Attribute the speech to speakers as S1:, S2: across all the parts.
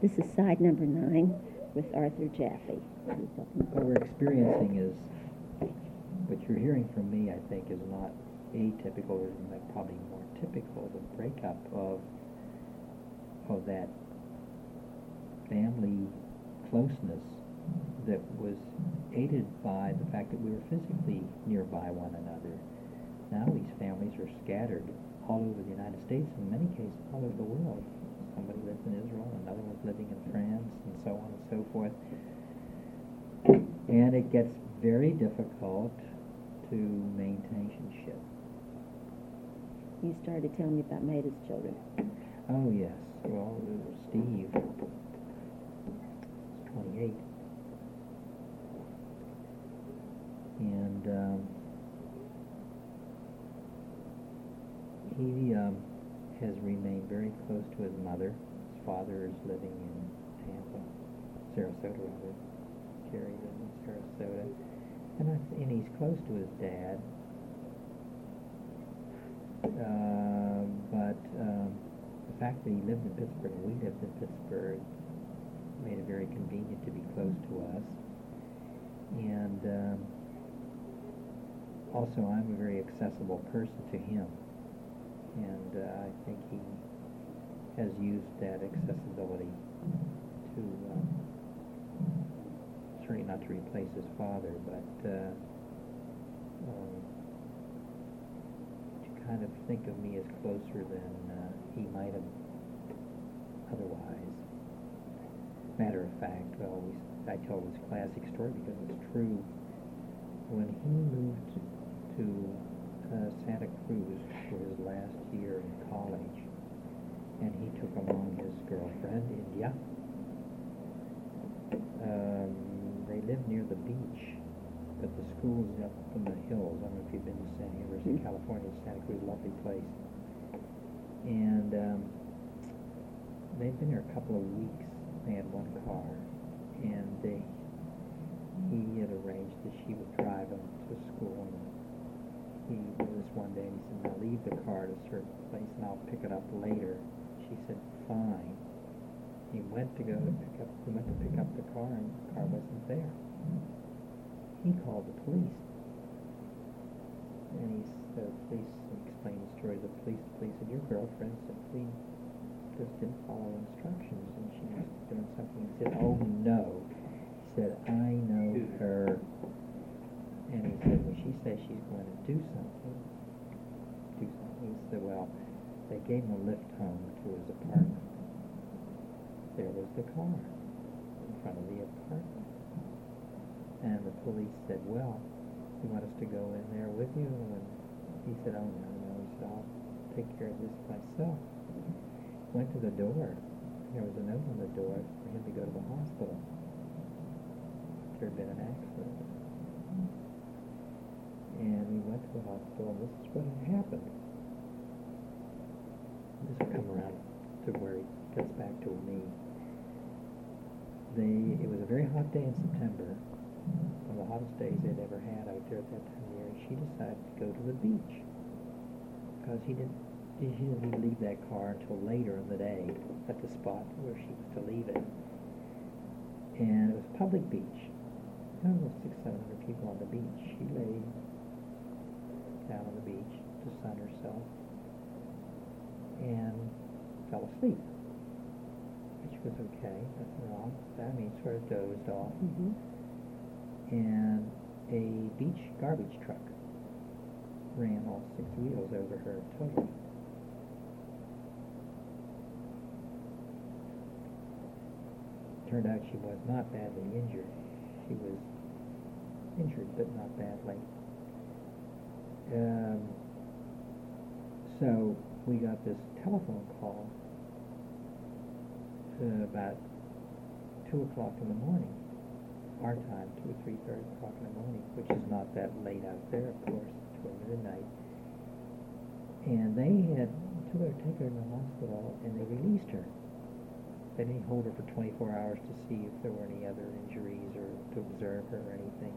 S1: This is side number 9 with Arthur Jaffe.
S2: What we're experiencing is, what you're hearing from me, I think, is not atypical, or probably more typical, the breakup of that family closeness that was aided by the fact that we were physically nearby one another. Now these families are scattered all over the United States, in many cases all over the world. Somebody lives in Israel, another one's living in France, and so on and so forth. And it gets very difficult to maintain relationship.
S1: You started telling me about Maida's children.
S2: Oh, yes. Well, Steve is 28. And he has remained very close to his mother. His father is living in Tampa, Sarasota, rather. Jerry lives in Sarasota. And he's close to his dad. But the fact that he lived in Pittsburgh and we lived in Pittsburgh made it very convenient to be close to us. And also, I'm a very accessible person to him. And I think he has used that accessibility to, certainly not to replace his father, but to kind of think of me as closer than he might have otherwise. Matter of fact, I tell this classic story because it's true. When he moved to Santa Cruz for his last year in college, and he took along his girlfriend, India, they lived near the beach, but the school's up in the hills. I don't know if you've been to University of California, Santa Cruz, lovely place. And they'd been there a couple of weeks. They had one car, and he had arranged that she would drive him to school. And he did this one day, and he said, "Now leave the car at a certain place, and I'll pick it up later." She said, "Fine." He went to pick up the car, and the car wasn't there. He called the police, and the police explained the story to the police. The police said, "Your girlfriend simply just didn't follow instructions, and she was doing something." He said, "Oh no." He said, "I know her." And he said, "When she says she's going to do something. He said, "Well, they gave him a lift home to his apartment. There was the car in front of the apartment. And the police said, "Well, you want us to go in there with you?" And he said, "Oh, no." He said, "I'll take care of this myself." Went to the door. There was a note on the door for him to go to the hospital. There had been an accident. And we went to the hospital, and this is what had happened. This will come around to where he gets back to me. It was a very hot day in September, one of the hottest days they'd ever had out there at that time of year. She decided to go to the beach because she didn't need to leave that car until later in the day at the spot where she was to leave it. And it was a public beach. There were 600-700 people on the beach. She lay down on the beach to sun herself and fell asleep, which was okay, nothing wrong. That means sort of dozed off. Mm-hmm. And a beach garbage truck ran all 6 wheels over her totally. Turned out she was not badly injured. She was injured, but not badly. So we got this telephone call about 2 o'clock in the morning, our time, 2 or 3:30 o'clock in the morning, which is not that late out there, of course, 12 midnight. And they had took her to the hospital, and they released her. They didn't hold her for 24 hours to see if there were any other injuries or to observe her or anything.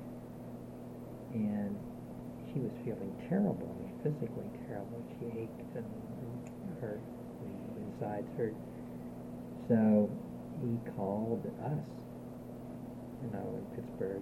S2: And she was feeling terrible, physically terrible. She ached and hurt, and insides hurt. So he called us, in Pittsburgh.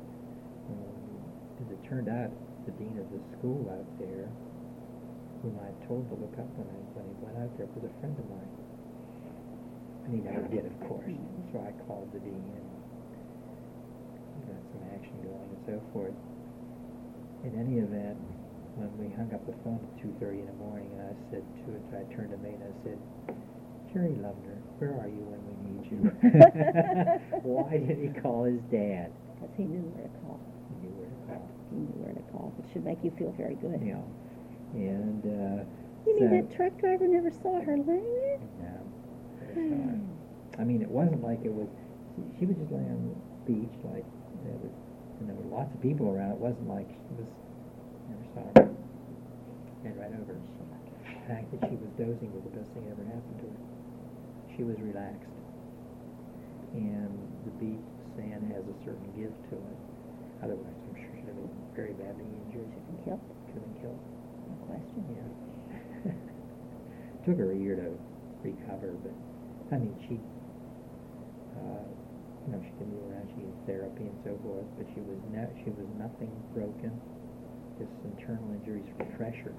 S2: As it turned out, the dean of the school out there, whom I told to look up when he went out there, was a friend of mine. And he never did, of course. So I called the dean and got some action going and so forth. In any event, when we hung up the phone at 2:30 in the morning, and I turned to me and I said, Jerry Lovner, where are you when we need you? Why did he call his dad?
S1: Because he knew where to call.
S2: He knew where to call.
S1: He knew where to call. It should make you feel very good.
S2: Yeah. And,
S1: You mean that truck driver never saw her laying there?
S2: No. Never saw her. I mean, it wasn't like it was, she was just laying on the beach, like, and there were lots of people around. It wasn't like she was, never saw her. And right over her. The fact that she was dozing was the best thing that ever happened to her. She was relaxed. And the beach sand has a certain give to it. Otherwise, I'm sure she'd have been very badly injured.
S1: Killed?
S2: Could have been killed.
S1: No question.
S2: Yeah. Took her a year to recover, but I mean, she could move around. She had therapy and so forth, but she was nothing broken. Just internal injuries from pressure.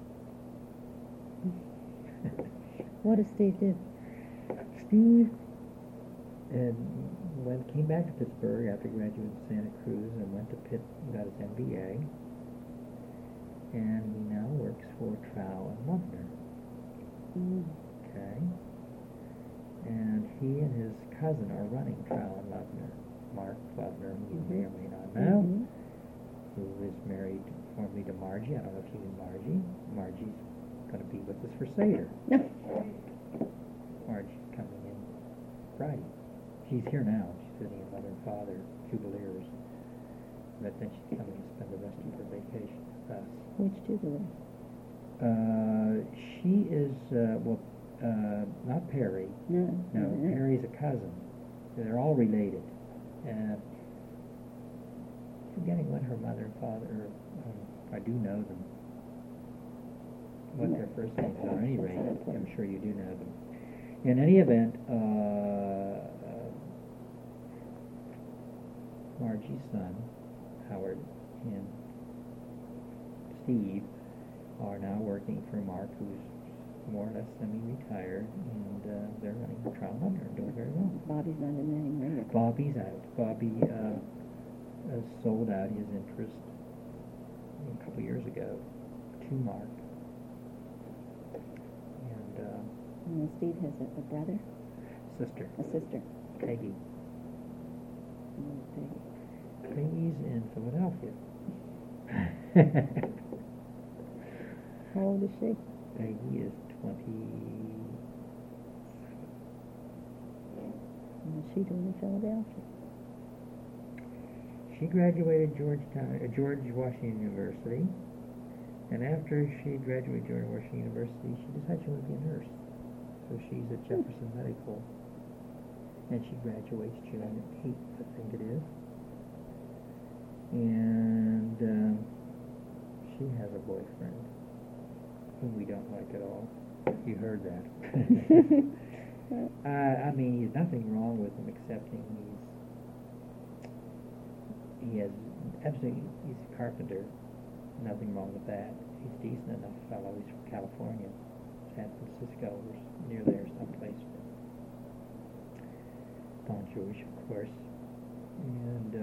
S1: What does Steve do?
S2: Steve came back to Pittsburgh after graduating from Santa Cruz and went to Pitt and got his MBA. And he now works for Trow and Lovner. Okay. And he and his cousin are running Trow and Lovner. Mark Lovner, who you may or may not know, who is married formerly to Margie. I don't know if you knew Margie. Margie's going to be with us for Seder. Margie's coming in Friday. She's here now. She's visiting her mother and father, Jubileers. But then she's coming to spend the rest of her vacation with us.
S1: Which Jubilee?
S2: She is, not Perry.
S1: No.
S2: Perry's a cousin. They're all related. Forgetting what her mother and father, I do know them. What their first names are, at any rate. I'm sure you do know them. In any event, Margie's son, Howard, and Steve are now working for Mark, who's more or less semi-retired, and they're running the Trow and Lovner and doing very well.
S1: Bobby's not in there anymore either.
S2: Bobby's out. Bobby sold out his interest a couple years ago to Mark.
S1: And Steve has a brother?
S2: Sister.
S1: A sister.
S2: Peggy.
S1: Peggy.
S2: Peggy's in Philadelphia.
S1: How old is she?
S2: Peggy is 20.
S1: What's she doing in Philadelphia?
S2: She graduated George Washington University, and after she graduated George Washington University, she decided she wanted to be a nurse. So she's at Jefferson Medical, and she graduates June 8th, I think it is. And she has a boyfriend whom we don't like at all. You heard that. I mean, he's nothing wrong with him excepting he's a carpenter. Nothing wrong with that. He's a decent enough fellow. He's from California, San Francisco, or near there someplace. Not Jewish, of course. And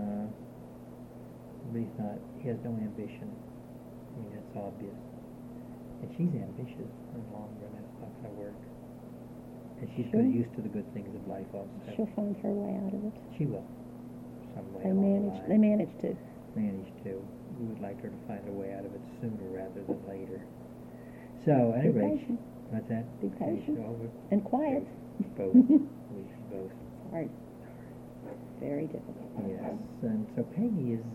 S2: but he has no ambition. I mean, that's obvious. And she's ambitious in the long run. That's not going to work. And she's used to the good things of life also.
S1: She'll find her way out of it.
S2: She will. Some way
S1: They manage to.
S2: Manage to. We would like her to find a way out of it sooner rather than later. So, at any rate, what's that?
S1: Be patient.
S2: Oh,
S1: And quiet.
S2: Both. We should both.
S1: Hard. Very difficult.
S2: Yes. And so Peggy is,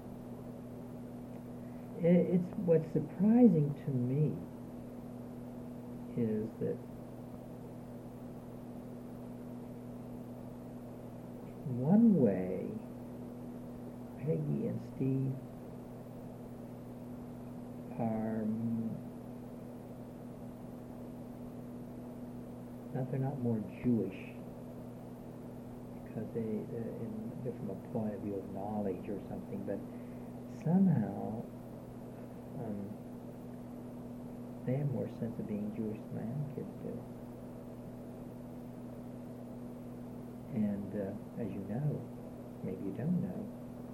S2: it's what's surprising to me is that one way Peggy and Steve are they're not more Jewish from a point of view of knowledge or something, but somehow they have more sense of being Jewish than my own kids do. And as you know, maybe you don't know,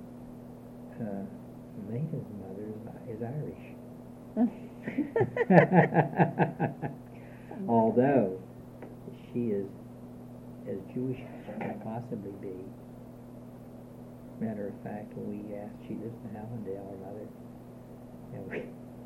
S2: Maida's mother is Irish. Although she is as Jewish as she can possibly be. Matter of fact, when we asked, she lives in Hallandale, her mother, and we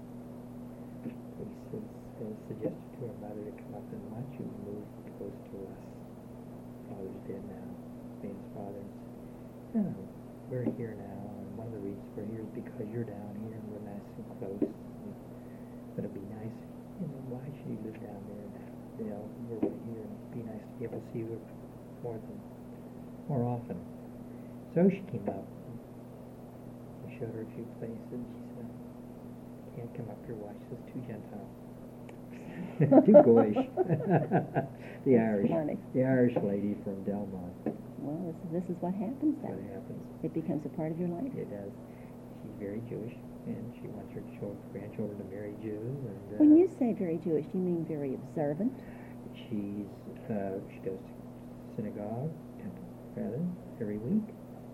S2: suggested to her mother to come up and why don't you move close to us. Father's dead now, Maida's father. No, we're here now, and one of the reasons we're here is because you're down here and we're nice and close. But it'd be nice, why should you live down there in Hallandale? We're right here, and it'd be nice to be able to see you more often. So she came up. We showed her a few places. She said, "Can't come up here. Watch this. Too Gentile, too goyish." The Irish lady from Delmont.
S1: Well, this is what happens then.
S2: What happens?
S1: It becomes a part of your life.
S2: It does. She's very Jewish, and she wants her grandchildren to marry Jews. And
S1: when you say very Jewish, do you mean very observant?
S2: She goes to synagogue, temple rather, every week.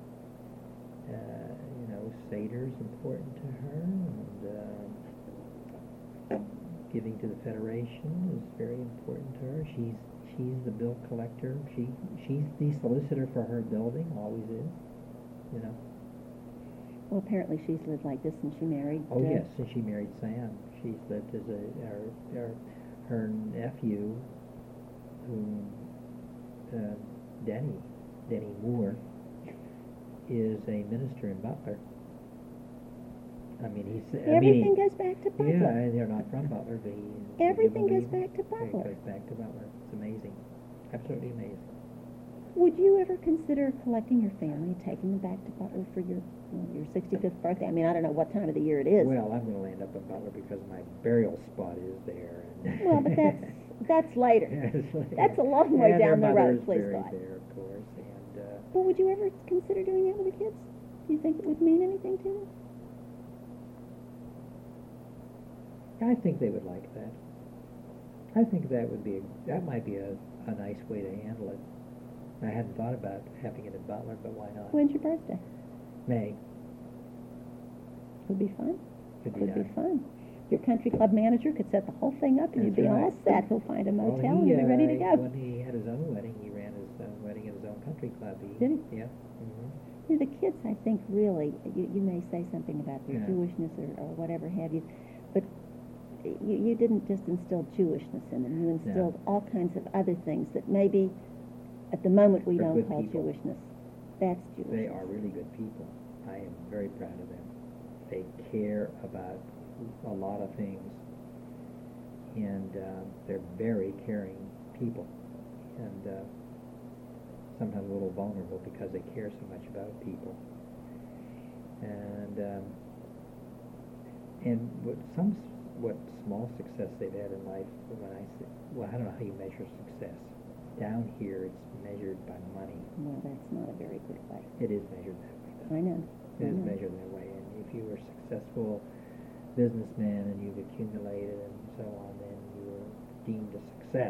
S2: Seder's important to her, and giving to the Federation is very important to her. She's the bill collector. She's the solicitor for her building, always is.
S1: Well, apparently she's lived like this since she married.
S2: Oh yes, since she married Sam, she's lived as her nephew, Denny Moore, is a minister in Butler.
S1: Everything goes back to Butler.
S2: Yeah, and they're not from Butler, but
S1: everything goes back to Butler.
S2: It goes back to Butler. It's amazing, absolutely amazing.
S1: Would you ever consider collecting your family, taking them back to Butler for your 65th birthday? I don't know what time of the year it is.
S2: Well, I'm going to land up in Butler because my burial spot is there.
S1: Well, but that's later. That's a long way down the road, please God.
S2: There, of course.
S1: But would you ever consider doing that with the kids? Do you think it would mean anything to them?
S2: I think they would like that. I think that might be a nice way to handle it. I hadn't thought about having it in Butler, but why not?
S1: When's your birthday?
S2: May.
S1: Would be fun.
S2: Could
S1: be fun. Your country club manager could set the whole thing up, and you'd be all set. He'll find a motel and you'll be ready to go.
S2: When he had his own wedding, he ran his wedding at his own country club.
S1: Did he?
S2: Yeah. Mm-hmm.
S1: The kids, I think, really, you may say something about their Jewishness or whatever have you, but you didn't just instill Jewishness in them. You instilled all kinds of other things that maybe at the moment we don't call Jewishness. That's Jewishness.
S2: They are really good people. I am very proud of them. They care about a lot of things, and they're very caring people, and sometimes a little vulnerable because they care so much about people. And what small success they've had in life, I don't know how you measure success. Down here, it's measured by money.
S1: Well, that's not a very good way.
S2: It is measured that way, though.
S1: I know.
S2: It is measured that way, and if you were a successful businessman and you've accumulated and so on, then you were deemed a success.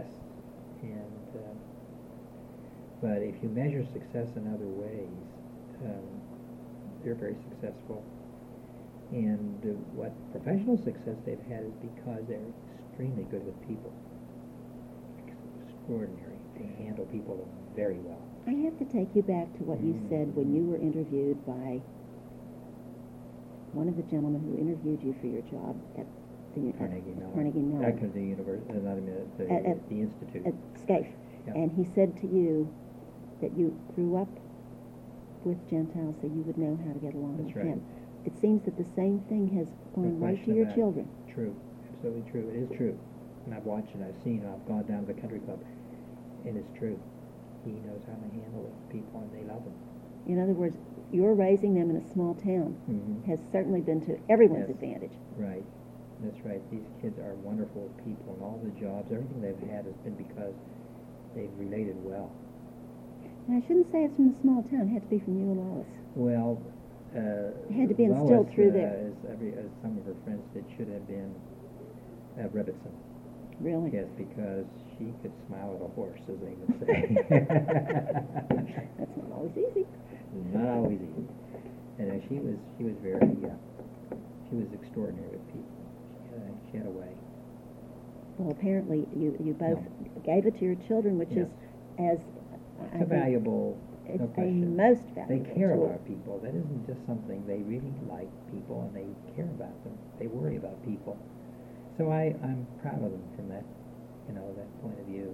S2: But if you measure success in other ways, they're very successful. And what professional success they've had is because they're extremely good with people. Extraordinary. They handle people very well.
S1: I have to take you back to what you said when you were interviewed by one of the gentlemen who interviewed you for your job at the
S2: Carnegie Mellon. The university, the institute.
S1: At SCAIF.
S2: Yeah.
S1: And he said to you that you grew up with Gentiles so you would know how to get along with them. It seems that the same thing has gone right to your children.
S2: True. Absolutely true. It is true. And I've watched it, I've seen it, I've gone down to the country club, and it's true. He knows how to handle people, and they love him.
S1: In other words, your raising them in a small town has certainly been to everyone's advantage.
S2: Right. That's right. These kids are wonderful people, and all the jobs, everything they've had has been because they've related well.
S1: I shouldn't say it's from a small town. It had to be from you and Lois.
S2: Well,
S1: It had to be instilled
S2: Lois,
S1: through there.
S2: As some of her friends said, should have been Rebbitzin.
S1: Really?
S2: Yes, because she could smile at a horse, as they would say.
S1: That's not always easy.
S2: Not always easy. And she was very, she was extraordinary with people. She had a way.
S1: Well, apparently you both gave it to your children, which
S2: Yes.
S1: is as
S2: It's a valuable,
S1: it's
S2: no
S1: a
S2: question.
S1: most
S2: They
S1: valuable
S2: care
S1: tool.
S2: about people. That isn't just something, they really like people and they care about them. They worry about people. So I'm proud of them from that, that point of view.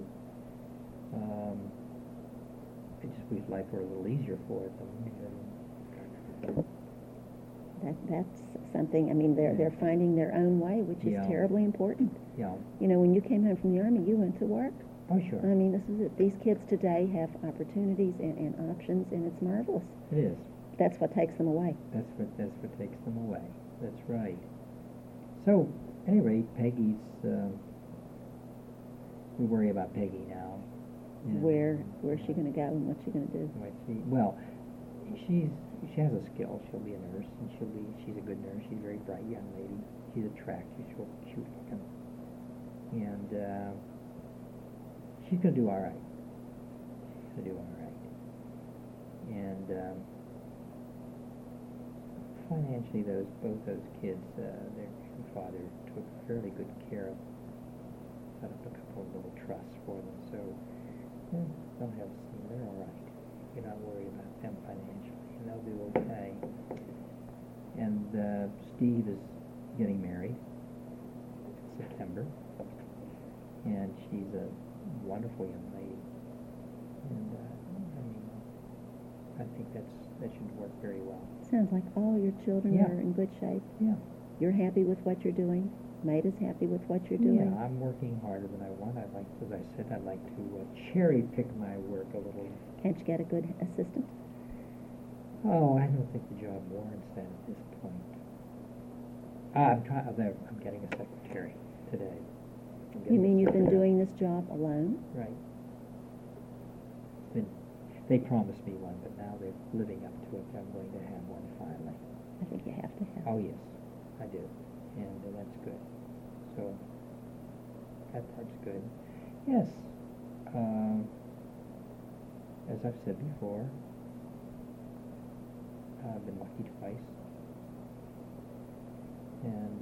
S2: I just wish life were a little easier for them.
S1: That's something. I mean, they're finding their own way, which is
S2: Yeah.
S1: terribly important.
S2: Yeah.
S1: When you came home from the Army, you went to work.
S2: Oh, sure.
S1: I mean, this is it. These kids today have opportunities and options, and it's marvelous.
S2: It is.
S1: That's what takes them away.
S2: That's what takes them away. That's right. So, anyway, Peggy's. We worry about Peggy now.
S1: Where's she going to go and what's she going to do?
S2: She has a skill. She'll be a nurse, and she's a good nurse. She's a very bright young lady. She's attractive. She's cute looking, and she's gonna do all right. She's gonna do all right. And financially, both those kids, their grandfather took fairly good care of. Set up a couple of little trusts for them, so they'll have some. They're all right. You're not worried about them financially, and they'll do okay. And Steve is getting married in September, and she's a wonderful young lady. And I think that should work very well.
S1: Sounds like all your children
S2: Yeah.
S1: are in good shape.
S2: Yeah.
S1: You're happy with what you're doing. Maida's happy with what you're doing.
S2: Yeah, I'm working harder than I want. As I said, I'd like to cherry pick my work a little.
S1: Can't you get a good assistant?
S2: Oh, I don't think the job warrants that at this point. I'm getting a secretary today.
S1: You mean you've been doing this job alone?
S2: Right. They promised me one, but now they're living up to it. I'm going to have one finally.
S1: I think you have to have.
S2: Oh, yes, I do. And that's good. So, that part's good. Yes. As I've said before, I've been lucky twice. And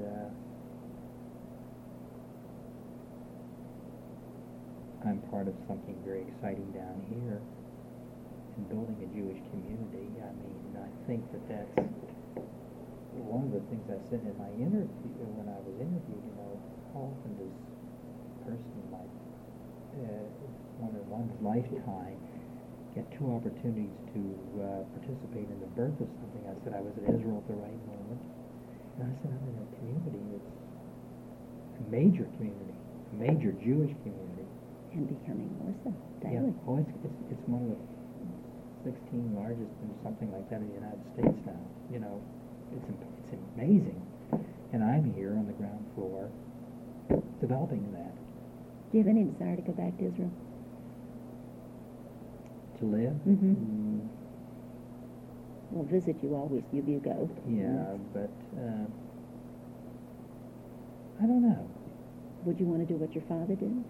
S2: I'm part of something very exciting down here in building a Jewish community. I mean, I think that's one of the things I said in my interview, when I was interviewed, how often does a person like one in one's lifetime get two opportunities to participate in the birth of something? I said I was in Israel at the right moment. And I said I'm in a community that's a major community, a major Jewish community.
S1: And becoming more so daily.
S2: Yeah. Oh, it's one of the 16 largest or something like that in the United States now. It's amazing. And I'm here on the ground floor developing that.
S1: Do you have any desire to go back to Israel?
S2: To live?
S1: Mm-hmm. We'll visit you always. You go.
S2: Yeah, but I don't know.
S1: Would you want to do what your father did?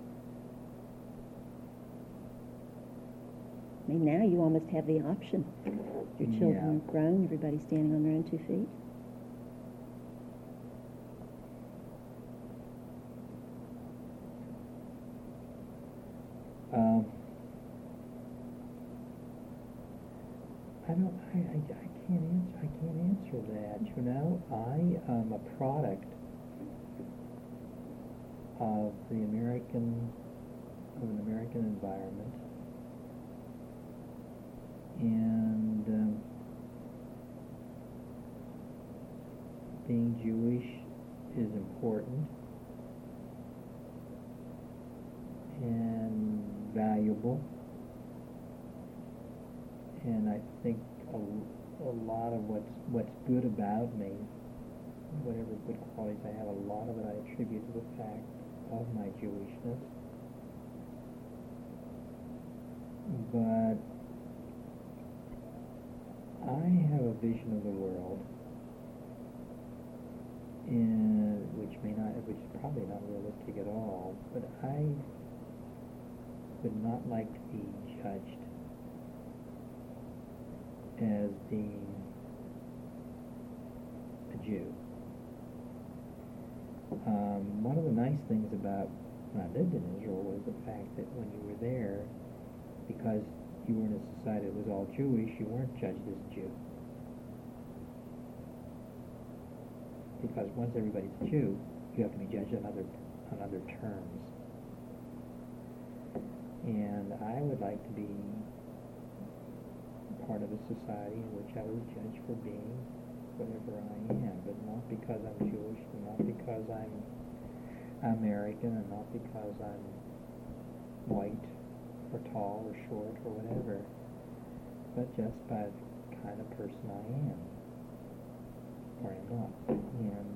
S1: I mean, now you almost have the option. Your children are grown. Everybody's standing on their own 2 feet. I can't answer that. I am a product of an American environment, and being Jewish is important and valuable. And I think a lot of what's good about me, whatever good qualities I have, a lot of it I attribute to the fact of my Jewishness. But
S2: I have a vision of the world, which is probably not realistic at all, but I would not like to be judged as being a Jew. One of the nice things about when I lived in Israel was the fact that when you were there, because you were in a society that was all Jewish, you weren't judged as a Jew. Because once everybody's a Jew, you have to be judged on other terms. And I would like to be part of a society in which I was judged for being whatever I am, but not because I'm Jewish, and not because I'm American, and not because I'm white, or tall, or short, or whatever, but just by the kind of person I am, or am not. And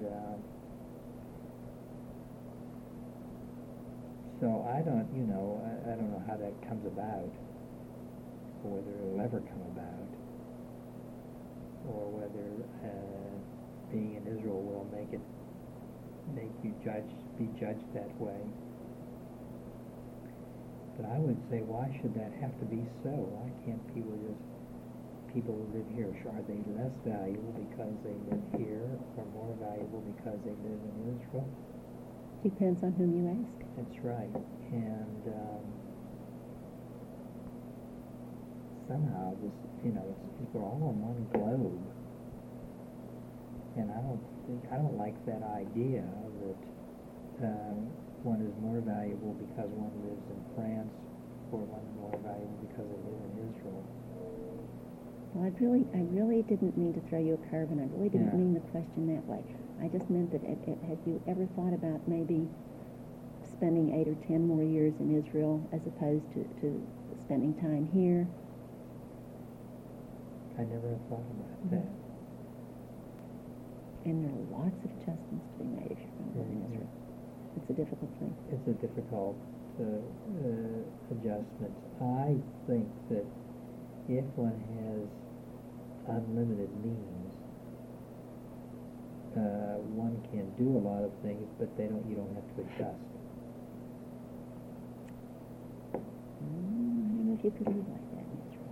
S2: so I don't know how that comes about, or whether it'll ever come about, or whether being in Israel will make you be judged that way. But I would say, why should that have to be so? Why can't people who live here, are they less valuable because they live here, or more valuable because they live in Israel?
S1: Depends on whom you ask.
S2: That's right. And somehow we're all on one globe. And I don't like that idea that one is more valuable because one lives in France, or one is more valuable because they live in Israel.
S1: Well, I really didn't mean to throw you a curve, and I really didn't mean the question that way. I just meant that have you ever thought about maybe spending 8 or 10 more years in Israel as opposed to spending time here?
S2: I never thought about that.
S1: And there are lots of adjustments to be made if you're going to live in Israel. It's a difficult thing.
S2: It's a difficult adjustment. I think that if one has unlimited means, one can do a lot of things, but you don't have to adjust.
S1: I don't know if you could live like that in Israel.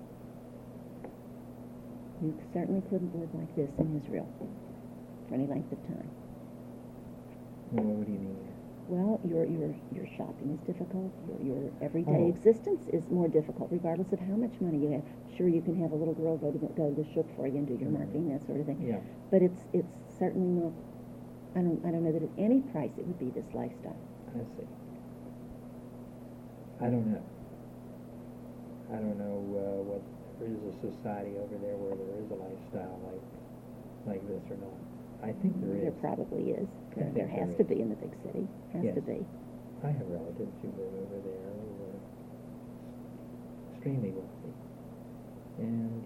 S1: You certainly couldn't live like this in Israel for any length of time.
S2: Well, what do you mean?
S1: Well, your shopping is difficult. Your everyday existence is more difficult, regardless of how much money you have. Sure, you can have a little girl go to the shuk for you and do your marketing, that sort of thing.
S2: Yeah.
S1: But it's certainly not. I don't know that at any price it would be this lifestyle.
S2: I see. I don't know. I don't know what there is a society over there where there is a lifestyle like this or not. I think there is.
S1: There probably is. There has to be in the big city. Has to be.
S2: I have relatives who live over there who are extremely wealthy. And,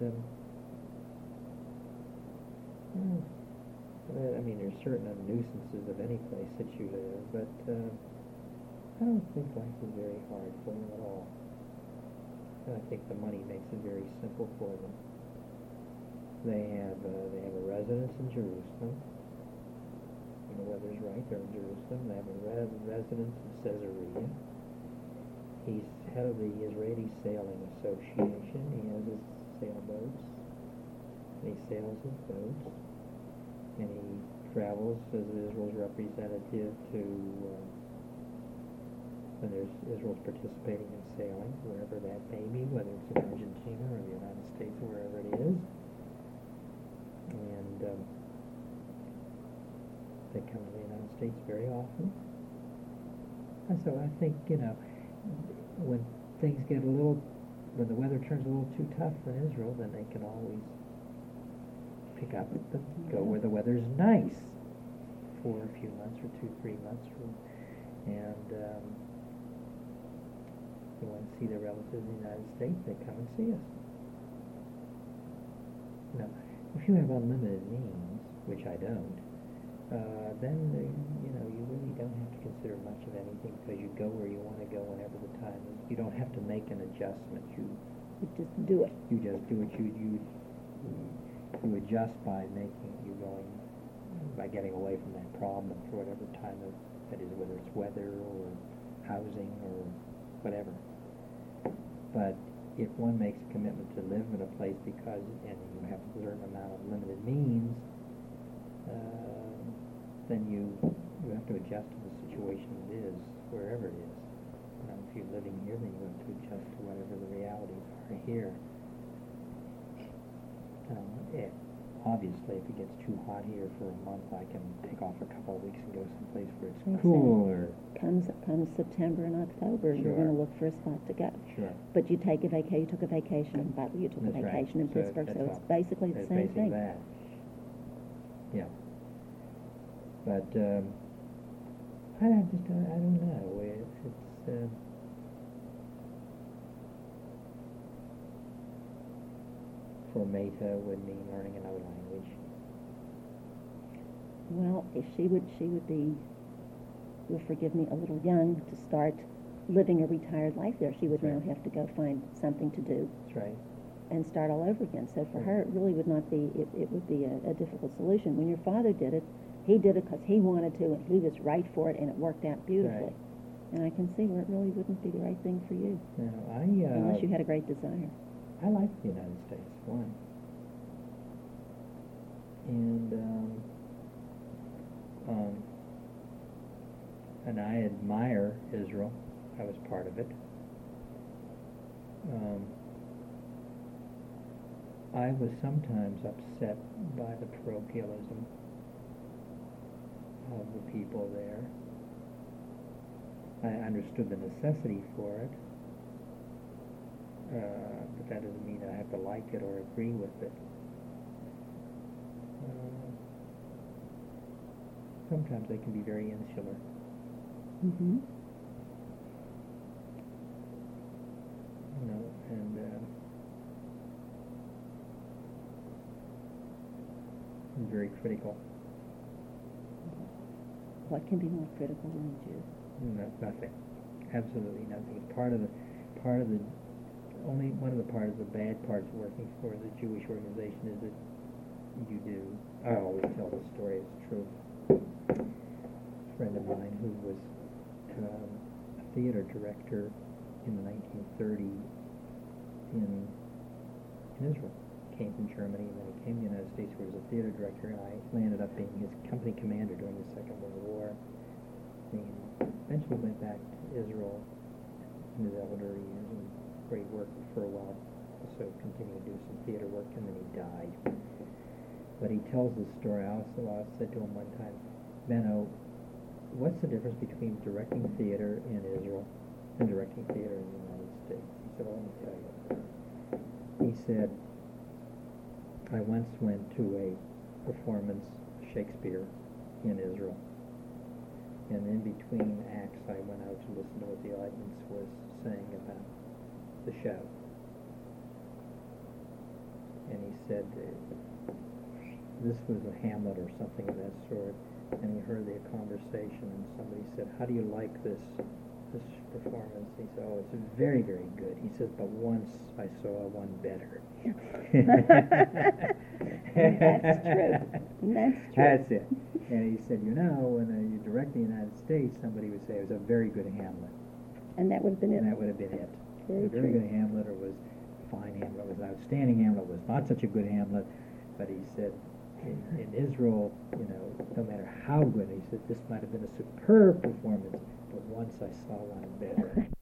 S2: there's certain nuisances of any place that you live, but I don't think life is very hard for them at all. And I think the money makes it very simple for them. They have a residence in Jerusalem. When the weather's right, they're in Jerusalem. They have a residence in Caesarea. He's head of the Israeli Sailing Association. He has his sailboats. And he sails his boats. And he travels as Israel's representative to when Israel's participating in sailing, wherever that may be, whether it's in Argentina or the United States or wherever it is. And they come to the United States very often. And so I think, when things get when the weather turns a little too tough for Israel, then they can always pick up and go where the weather's nice for a few months or 2-3 months. And they want to see their relatives in the United States, they come and see us. Now, if you have unlimited means, which I don't, then you really don't have to consider much of anything because you go where you want to go whenever the time is. You don't have to make an adjustment.
S1: You just do it.
S2: You just do it. you adjust by by getting away from that problem for whatever time that is, whether it's weather or housing or whatever. But if one makes a commitment to live in a place and you have a certain amount of limited means, then you have to adjust to the situation it is, wherever it is. If you're living here, then you have to adjust to whatever the realities are here. Obviously, if it gets too hot here for a month, I can take off a couple of weeks and go someplace where it's cooler.
S1: Comes September and October,
S2: Sure.
S1: You're going to look for a spot to go.
S2: Sure.
S1: But you took a vacation in Butler, you took
S2: That's
S1: a vacation
S2: right.
S1: in Pittsburgh, so it's basically the
S2: it's
S1: same
S2: basically
S1: thing.
S2: That. Yeah. But I don't know. It's for Meta would mean learning another language.
S1: Well, if she would be, you'll forgive me, a little young to start living a retired life there. She would
S2: That's
S1: now
S2: right.
S1: have to go find something to do
S2: That's right.
S1: and start all over again. So for
S2: Right.
S1: her, it really would not be, it would be a difficult solution. When your father did it, he did it because he wanted to, and he was right for it, and it worked out beautifully.
S2: Right.
S1: And I can see where it really wouldn't be the right thing for you,
S2: No,
S1: unless you had a great desire.
S2: I like the United States, one. And I admire Israel. I was part of it. I was sometimes upset by the parochialism of the people there. I understood the necessity for it, but that doesn't mean I have to like it or agree with it. Sometimes they can be very insular.
S1: Mm-hmm.
S2: And very critical.
S1: What can be more critical than a Jew?
S2: No, nothing. Absolutely nothing. Only one of the bad parts of working for the Jewish organization is that you do. I always tell the story, it's true. A friend of mine who was a theater director in the 1930s in Israel, came from Germany, and then he came to the United States where he was a theater director, and I landed up being his company commander during the Second World War. And eventually went back to Israel in his elder years, and where he worked for a while, so continued to do some theater work, and then he died. But he tells this story. I said to him one time, Benno, what's the difference between directing theater in Israel and directing theater in the United States? He said, well, let me tell you. He said, I once went to a performance of Shakespeare in Israel. And in between acts, I went out to listen to what the audience was saying about the show. And he said, this was a Hamlet or something of that sort. And he heard the conversation, and somebody said, how do you like this performance? He said, oh, it's very, very good. He says, but once I saw one better.
S1: That's true. That's true.
S2: That's it. And he said, when you direct the United States, somebody would say it was a very good Hamlet.
S1: And that would have been it.
S2: And that would have been it.
S1: Very
S2: a very
S1: true.
S2: good Hamlet, or was fine Hamlet, was an outstanding Hamlet, was not such a good Hamlet. But he said, in Israel, no matter how good, he said, this might have been a superb performance, but once I saw one better.